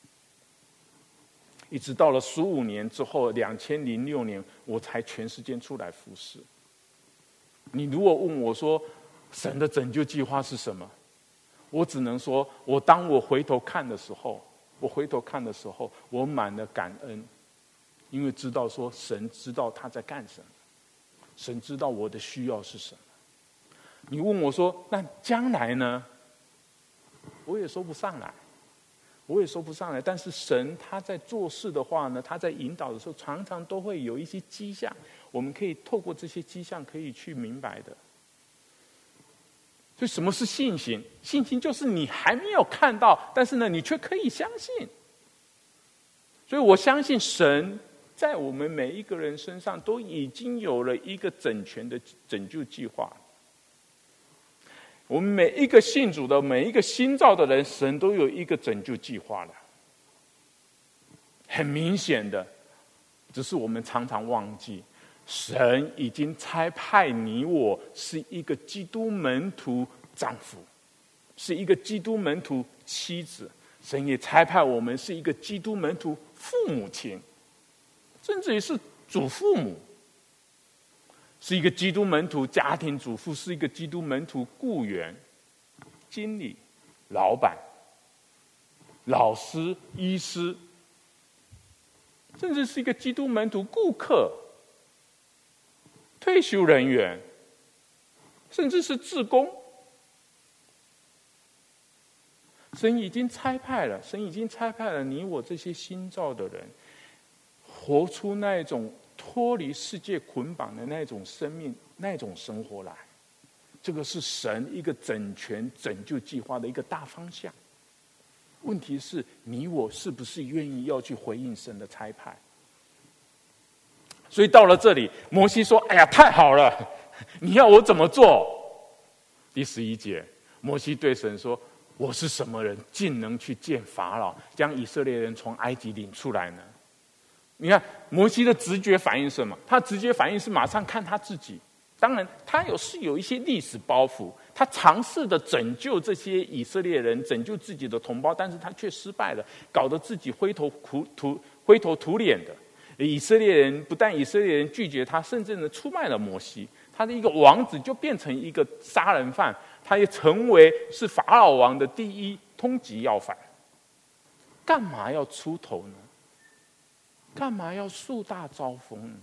一直到了十五年之后，两千零六年，我才全时间出来服侍。你如果问我说，神的拯救计划是什么？我只能说，我当我回头看的时候，我回头看的时候，我满了感恩，因为知道说，神知道他在干什么，神知道我的需要是什么。你问我说，那将来呢？我也说不上来。我也说不上来，但是神他在做事的话呢，他在引导的时候，常常都会有一些迹象，我们可以透过这些迹象可以去明白的。所以什么是信心？信心就是你还没有看到，但是呢，你却可以相信。所以我相信神在我们每一个人身上都已经有了一个整全的拯救计划。我们每一个信主的、每一个新造的人，神都有一个拯救计划了。很明显的，只是我们常常忘记，神已经差派你我是一个基督门徒丈夫，是一个基督门徒妻子。神也差派我们是一个基督门徒父母亲，甚至于是祖父母，是一个基督门徒家庭主妇，是一个基督门徒雇员、经理、老板、老师、医师，甚至是一个基督门徒顾客、退休人员，甚至是志工。神已经差派了，神已经差派了你我这些新造的人，活出那一种脱离世界捆绑的那种生命、那种生活来。这个是神一个整全拯救计划的一个大方向。问题是你我是不是愿意要去回应神的差派？所以到了这里，摩西说：“哎呀，太好了！你要我怎么做？”第十一节，摩西对神说：“我是什么人，竟能去见法老，将以色列人从埃及领出来呢？”你看摩西的直觉反应是什么？他直觉反应是马上看他自己。当然，他有是有一些历史包袱，他尝试的拯救这些以色列人，拯救自己的同胞，但是他却失败了，搞得自己灰头土土灰头土脸的。以色列人不但以色列人拒绝他，甚至呢出卖了摩西。他的一个王子就变成一个杀人犯，他也成为是法老王的第一通缉要犯。干嘛要出头呢？干嘛要树大招风呢？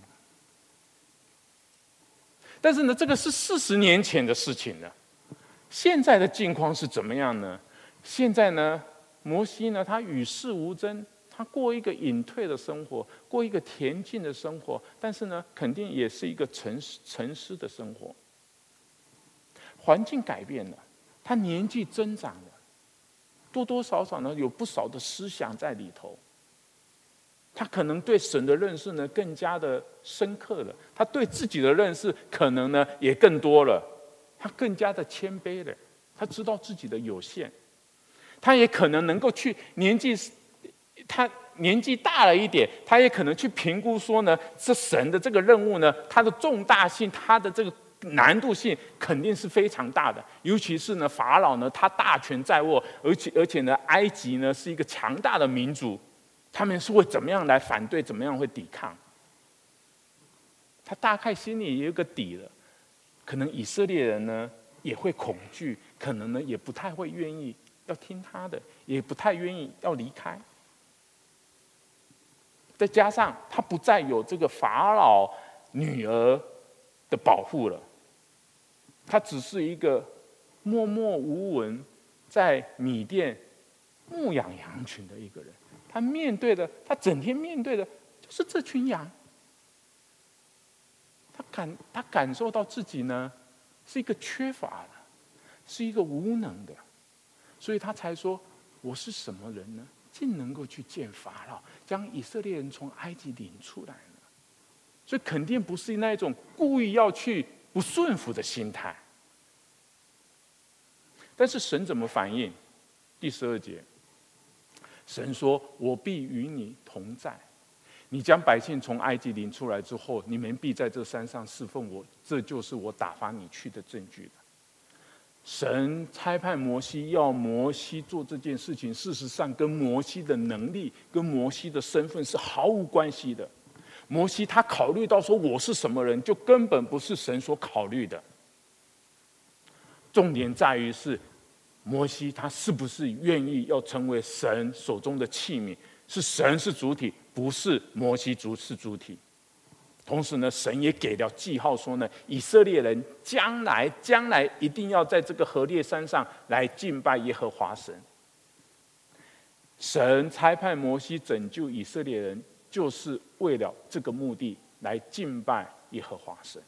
但是呢，这个是四十年前的事情了。现在的境况是怎么样呢？现在呢，摩西呢，他与世无争，他过一个隐退的生活，过一个恬静的生活，但是呢，肯定也是一个沉沉思的生活。环境改变了，他年纪增长了，多多少少呢，有不少的思想在里头。他可能对神的认识呢更加的深刻了，他对自己的认识可能呢也更多了，他更加的谦卑了，他知道自己的有限，他也可能能够去年纪，他年纪大了一点，他也可能去评估说呢，这神的这个任务呢，它的重大性，它的这个难度性肯定是非常大的，尤其是呢法老呢，他大权在握，而且而且呢，埃及呢是一个强大的民族。他们是会怎么样来反对，怎么样会抵抗？他大概心里也有个底了。可能以色列人呢也会恐惧，可能呢也不太会愿意要听他的，也不太愿意要离开。再加上他不再有这个法老女儿的保护了，他只是一个默默无闻在米甸牧养羊群的一个人。他面对的，他整天面对的就是这群羊。他感他感受到自己呢是一个缺乏的，是一个无能的，所以他才说：“我是什么人呢？竟能够去见法老，将以色列人从埃及领出来呢？”所以肯定不是那一种故意要去不顺服的心态。但是神怎么反应？第十二节。神说：“我必与你同在。你将百姓从埃及领出来之后，你们必在这山上侍奉我，这就是我打发你去的证据了。”神差派摩西，要摩西做这件事情，事实上跟摩西的能力、跟摩西的身份是毫无关系的。摩西他考虑到说我是什么人，就根本不是神所考虑的。重点在于是。摩西他是不是愿意要成为神手中的器皿？是神是主体，不是摩西主是主体。同时呢，神也给了记号说呢，以色列人将来将来一定要在这个何烈山上来敬拜耶和华神。神差派摩西拯救以色列人，就是为了这个目的来敬拜耶和华神。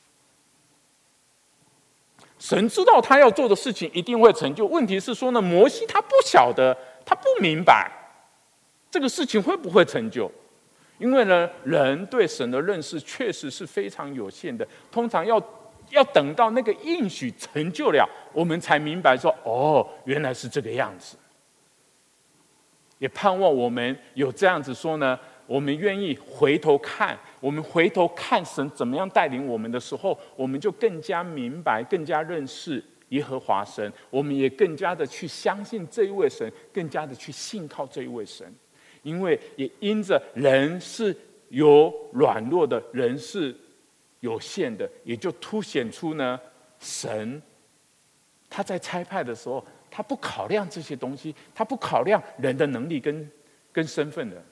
神知道他要做的事情一定会成就，问题是说呢，摩西他不晓得，他不明白这个事情会不会成就，因为呢，人对神的认识确实是非常有限的，通常要要等到那个应许成就了，我们才明白说，哦，原来是这个样子。也盼望我们有这样子说呢，我们愿意回头看，我们回头看神怎么样带领我们的时候，我们就更加明白，更加认识耶和华神，我们也更加的去相信这一位神，更加的去信靠这一位神。 因为也因着人是有软弱的，人是有限的，也就凸显出呢，神他在差派的时候，他不考量这些东西，他不考量人的能力跟跟身份的。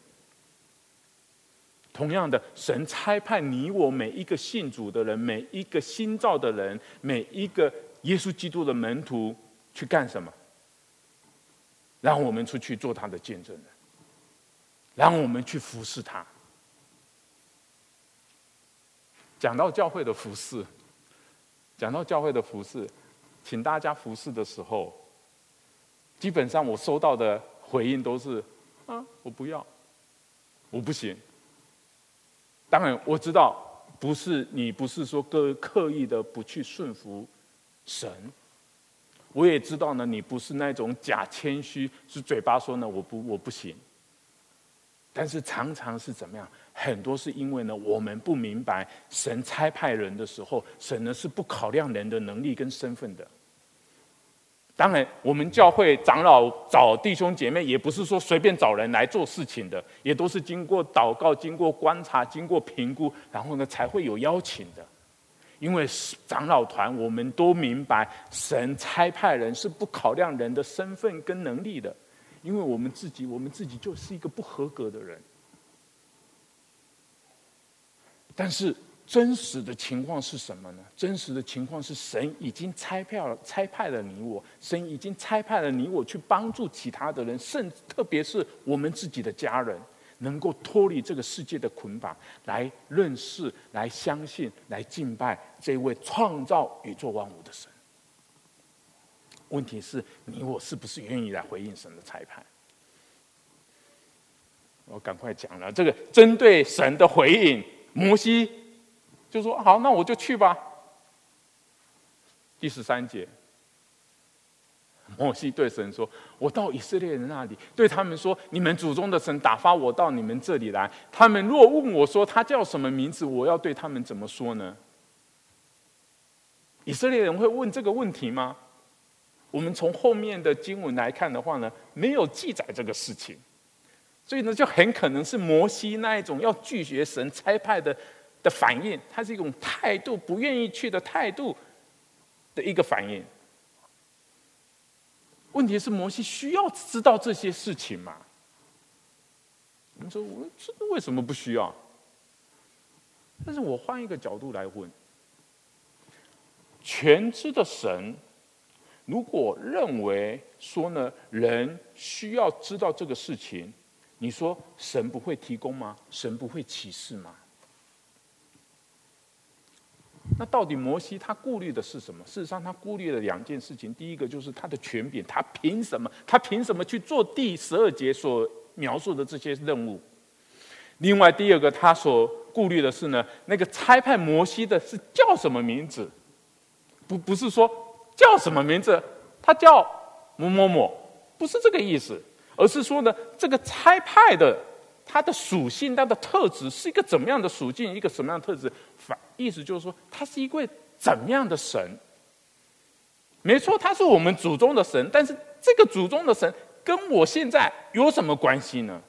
同样的，神差派你我每一个信主的人，每一个新造的人，每一个耶稣基督的门徒去干什么？让我们出去做他的见证人，让我们去服侍他。讲到教会的服侍，讲到教会的服侍，请大家服侍的时候，基本上我收到的回应都是：啊，我不要，我不行。当然，我知道不是你不是说刻刻意的不去顺服神，我也知道呢，你不是那种假谦虚，是嘴巴说呢我不我不行。但是常常是怎么样？很多是因为呢，我们不明白神差派人的时候，神呢是不考量人的能力跟身份的。当然，我们教会长老找弟兄姐妹，也不是说随便找人来做事情的，也都是经过祷告、经过观察、经过评估，然后呢才会有邀请的。因为长老团，我们都明白，神差派人是不考量人的身份跟能力的。因为我们自己，我们自己就是一个不合格的人。但是真实的情况是什么呢？真实的情况是，神已经差派了，差派了你我，神已经差派了你我去帮助其他的人，甚至特别是我们自己的家人，能够脱离这个世界的捆绑，来认识、来相信、来敬拜这位创造宇宙万物的神。问题是你我是不是愿意来回应神的差派？我赶快讲了，这个针对神的回应，摩西就说：“好，那我就去吧。”第十三节，摩西对神说：“我到以色列人那里，对他们说：你们祖宗的神打发我到你们这里来。他们若问我说他叫什么名字，我要对他们怎么说呢？”以色列人会问这个问题吗？我们从后面的经文来看的话呢，没有记载这个事情，所以呢，就很可能是摩西那一种要拒绝神差派的的反应，它是一种态度，不愿意去的态度的一个反应。问题是摩西需要知道这些事情吗？我们说，我这为什么不需要？但是我换一个角度来问，全知的神，如果认为说呢，人需要知道这个事情，你说神不会提供吗？神不会启示吗？那到底摩西他顾虑的是什么？事实上，他顾虑了两件事情。第一个就是他的权柄，他凭什么？他凭什么去做第十二节所描述的这些任务？另外，第二个他所顾虑的是呢，那个差派摩西的是叫什么名字？不，不是说叫什么名字，他叫某某某，不是这个意思，而是说呢，这个差派的它的属性、它的特质是一个怎么样的属性，一个什么样的特质？反意思就是说，他是一位怎么样的神？没错，他是我们祖宗的神，但是这个祖宗的神跟我现在有什么关系呢？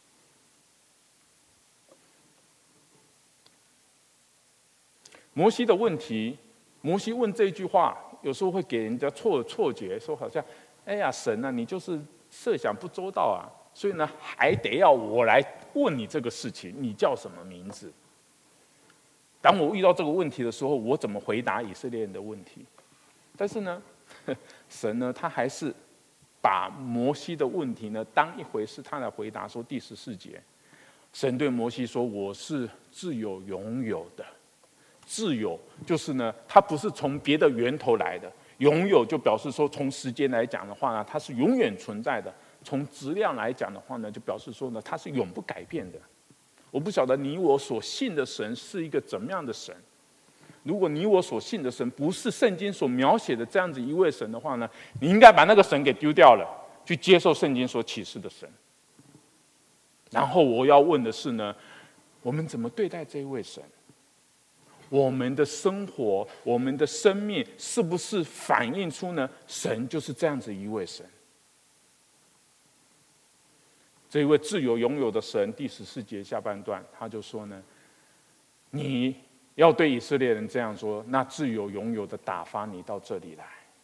摩西的问题，摩西问这句话，有时候会给人家错错觉，说好像，哎呀，神啊，你就是设想不周到啊，所以呢，还得要我来问你这个事情，你叫什么名字？当我遇到这个问题的时候，我怎么回答以色列人的问题？但是呢，神呢，他还是把摩西的问题呢当一回事，他来回答说第十四节，神对摩西说：“我是自有永有的。”自有就是呢，它不是从别的源头来的，永有就表示说，从时间来讲的话呢，它是永远存在的；从质量来讲的话呢，就表示说呢，它是永不改变的。我不晓得你我所信的神是一个怎么样的神。如果你我所信的神不是圣经所描写的这样子一位神的话呢，你应该把那个神给丢掉了，去接受圣经所启示的神。然后我要问的是呢，我们怎么对待这一位神？我们的生活，我们的生命，是不是反映出呢？神就是这样子一位神。 这一位自由拥有的神，第十四节下半段，他就说呢：你要对以色列人这样说，那自由拥有的打发你到这里来。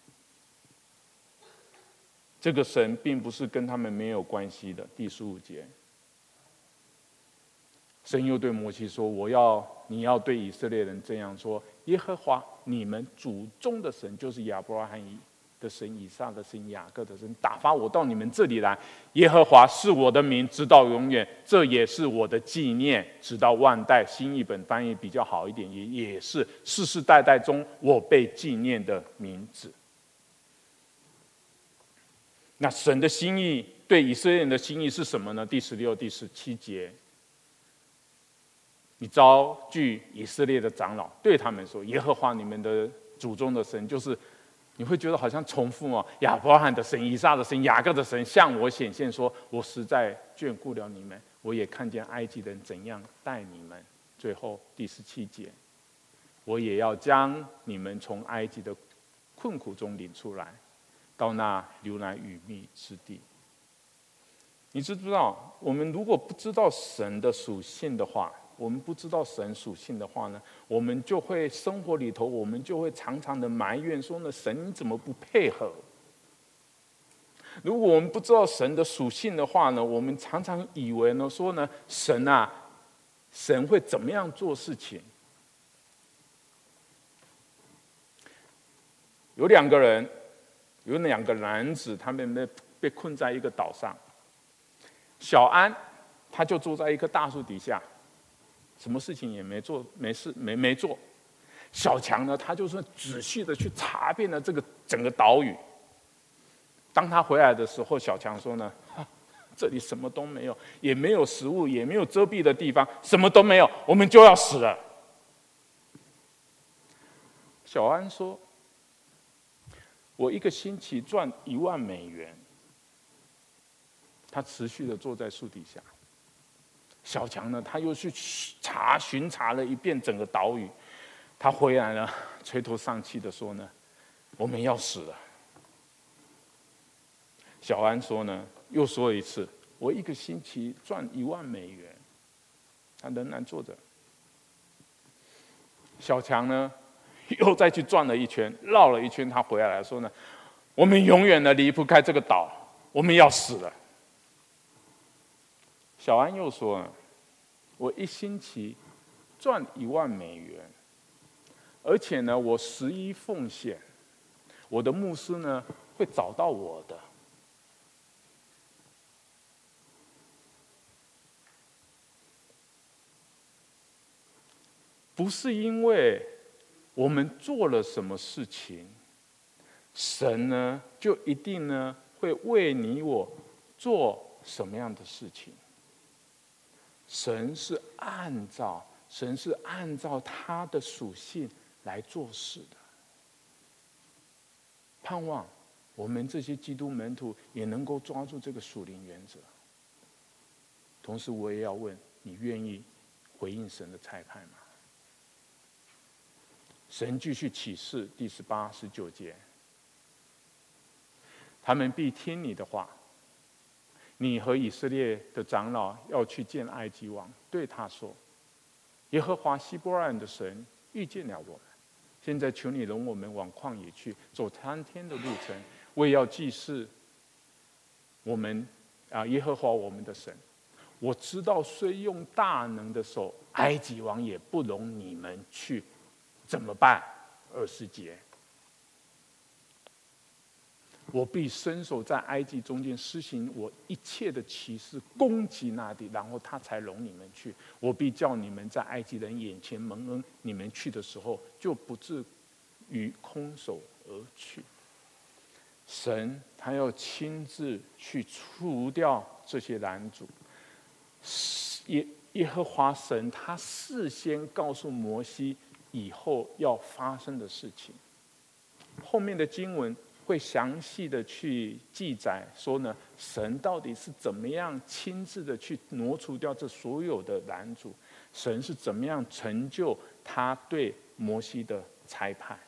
这个神并不是跟他们没有关系的。第十五节，神又对摩西说：我要你要对以色列人这样说，耶和华你们祖宗的神，就是亚伯拉罕的神、以撒的神、雅各的神，打发我到你们这里来。耶和华是我的名，直到永远，这也是我的纪念，直到万代。新译本翻译比较好一点，也也是世世代代中我被纪念的名字。那神的心意对以色列人的心意是什么呢？第十六、第十七节，你召聚以色列的长老，对他们说：耶和华你们的祖宗的神，就是你会觉得好像重复哦，亚伯拉罕的神、以撒的神、雅各的神向我显现说：我实在眷顾了你们，我也看见埃及人怎样待你们。最后第十七节，我也要将你们从埃及的困苦中领出来，到那流奶与蜜之地。你知不知道，我们如果不知道神的属性的话，我们不知道神属性的话呢，我们就会生活里头，我们就会常常的埋怨说呢，神你怎么不配合？如果我们不知道神的属性的话呢，我们常常以为呢，说呢，神啊，神会怎么样做事情？有两个人，有两个男子，他们被被困在一个岛上。小安他就坐在一棵大树底下，什么事情也没做，没事没没做。小强呢，他就是仔细的去查遍了这个整个岛屿。当他回来的时候，小强说呢：这里什么都没有，也没有食物，也没有遮蔽的地方，什么都没有，我们就要死了。小安说：我一个星期赚一万美元。他持续的坐在树底下。小强呢，他又去查巡查了一遍整个岛屿。他回来了，垂头丧气的说呢：我们要死了。小安说呢，又说一次：我一个星期赚一万美元。他仍然坐着。小强呢，又再去转了一圈，绕了一圈，他回来了，说呢：我们永远的离不开这个岛，我们要死了。小安又说呢：我一星期赚一万美元，而且呢，我十一奉献，我的牧师呢会找到我的。不是因为我们做了什么事情，神呢就一定呢会为你我做什么样的事情。神是按照神是按照他的属性来做事的。盼望我们这些基督门徒也能够抓住这个属灵原则。同时，我也要问你：愿意回应神的差派吗？神继续启示第十八、十九节：他们必听你的话。你和以色列的长老要去见埃及王，对他说：耶和华希伯来人的神遇见了我们，现在求你容我们往旷野去，走三天的路程，为要祭祀我们啊耶和华我们的神。我知道虽用大能的手，埃及王也不容你们去，怎么办？二十节。我必伸手在埃及中间施行我一切的奇事，攻击那地，然后他才容你们去。我必叫你们在埃及人眼前蒙恩，你们去的时候就不至于空手而去。神他要亲自去除掉这些拦阻。耶耶和华神他事先告诉摩西以后要发生的事情。后面的经文会详细的去记载说呢，神到底是怎么样亲自的去挪除掉这所有的拦阻，神是怎么样成就他对摩西的差派。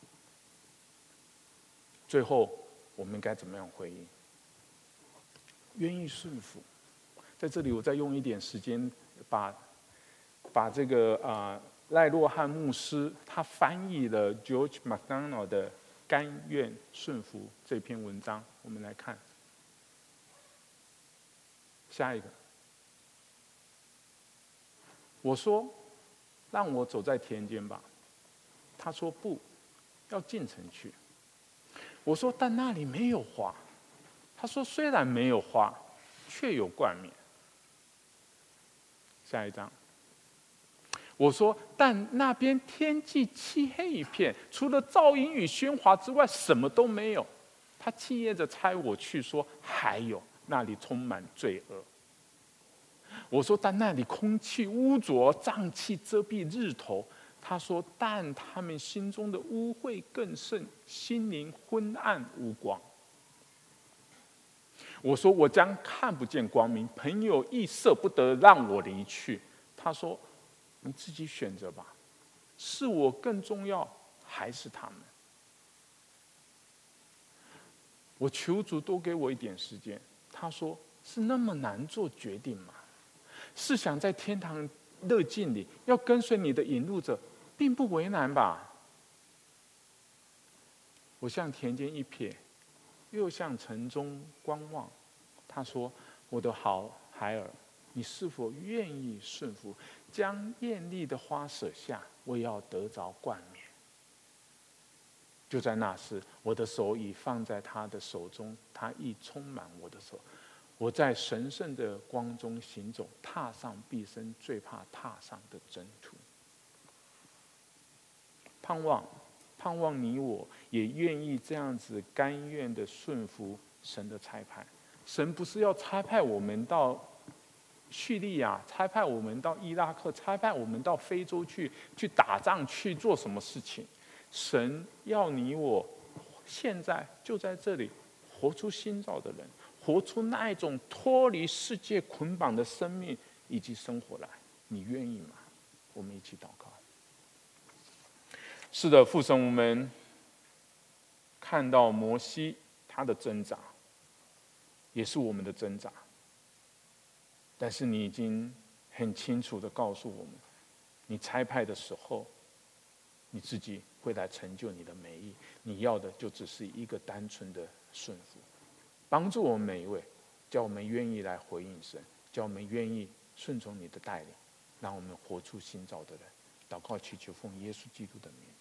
最后我们该怎么样回应？ 愿意顺服。在这里，我再用一点时间把把这个啊、呃、赖洛汉牧师他翻译了 George MacDonald 的《甘愿顺服》这篇文章，我们来看。下一个，我说：“让我走在田间吧。”他说：“不，要进城去。”我说：“但那里没有花。”他说：“虽然没有花，却有冠冕。”下一章。我说：“但那边天际漆黑一片，除了噪音与喧哗之外，什么都没有。”他气焰着差我去说：“还有，那里充满罪恶。”我说：“但那里空气污浊，瘴气遮蔽日头。”他说：“但他们心中的污秽更甚，心灵昏暗无光。”我说：“我将看不见光明，朋友亦舍不得让我离去。”他说：“你自己选择吧，是我更重要，还是他们？”我求主多给我一点时间。他说：“是那么难做决定吗？是想在天堂乐境里要跟随你的引路者，并不为难吧？”我向田间一瞥，又向城中观望。他说：“我的好孩儿，你是否愿意顺服，将艳丽的花舍下，为要得着冠冕？”就在那时，我的手已放在他的手中，他亦充满我的手。我在神圣的光中行走，踏上毕生最怕踏上的征途。盼望，盼望你我也愿意这样子甘愿的顺服神的差派。神不是要差派我们到叙利亚，差派我们到伊拉克，差派我们到非洲去去打仗，去做什么事情？神要你我现在就在这里活出新造的人，活出那一种脱离世界捆绑的生命以及生活来。你愿意吗？我们一起祷告。是的，父神，我们看到摩西他的挣扎，也是我们的挣扎。但是你已经很清楚地告诉我们，你差派的时候，你自己会来成就你的美意。你要的就只是一个单纯的顺服。帮助我们每一位，叫我们愿意来回应神，叫我们愿意顺从你的带领，让我们活出新造的人。祷告祈求奉耶稣基督的名。